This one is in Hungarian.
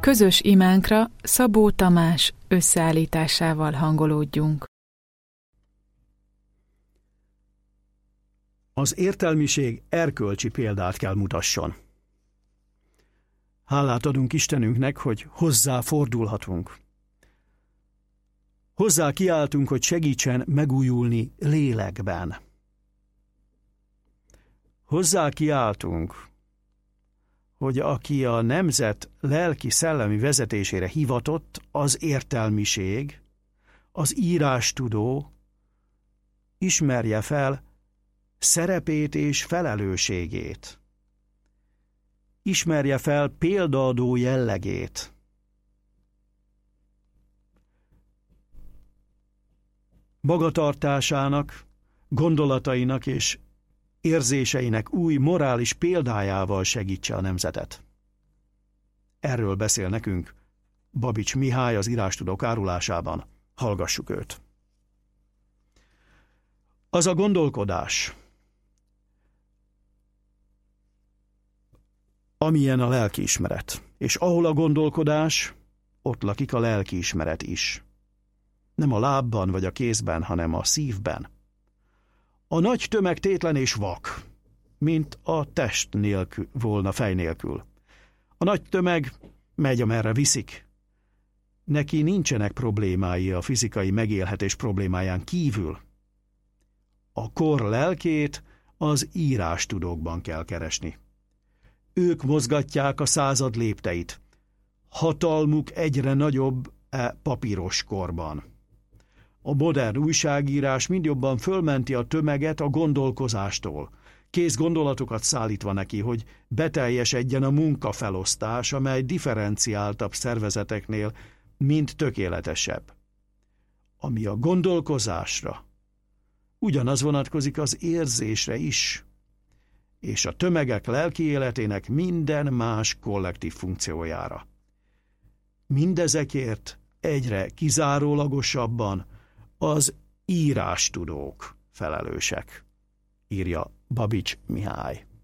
közös imánkra Szabó Tamás összeállításával hangolódjunk. Az értelmiség erkölcsi példát kell mutasson. Hálát adunk Istenünknek, hogy hozzá fordulhatunk. Hozzá kiáltunk, hogy segítsen megújulni lélekben. Hozzá kiáltunk, hogy aki a nemzet lelki-szellemi vezetésére hivatott, az értelmiség, az írástudó, ismerje fel szerepét és felelősségét. Ismerje fel példaadó jellegét. Magatartásának, gondolatainak és érzéseinek új morális példájával segítse a nemzetet. Erről beszél nekünk Babics Mihály az írástudók árulásában. Hallgassuk őt. Az a gondolkodás, amilyen a lelkiismeret, és ahol a gondolkodás, ott lakik a lelkiismeret is. Nem a lábban vagy a kézben, hanem a szívben. A nagy tömeg tétlen és vak, mint a test nélkül volna fej nélkül. A nagy tömeg megy, amerre viszik. Neki nincsenek problémái a fizikai megélhetés problémáján kívül. A kor lelkét az írástudókban kell keresni. Ők mozgatják a század lépteit. Hatalmuk egyre nagyobb papíros korban. A modern újságírás mind jobban fölmenti a tömeget a gondolkozástól, kész gondolatokat szállítva neki, hogy beteljesedjen a munkafelosztás, amely differenciáltabb szervezeteknél mind tökéletesebb. Ami a gondolkozásra, ugyanaz vonatkozik az érzésre is, és a tömegek lelki életének minden más kollektív funkciójára. Mindezekért egyre kizárólagosabban az írástudók felelősek, írja Babics Mihály.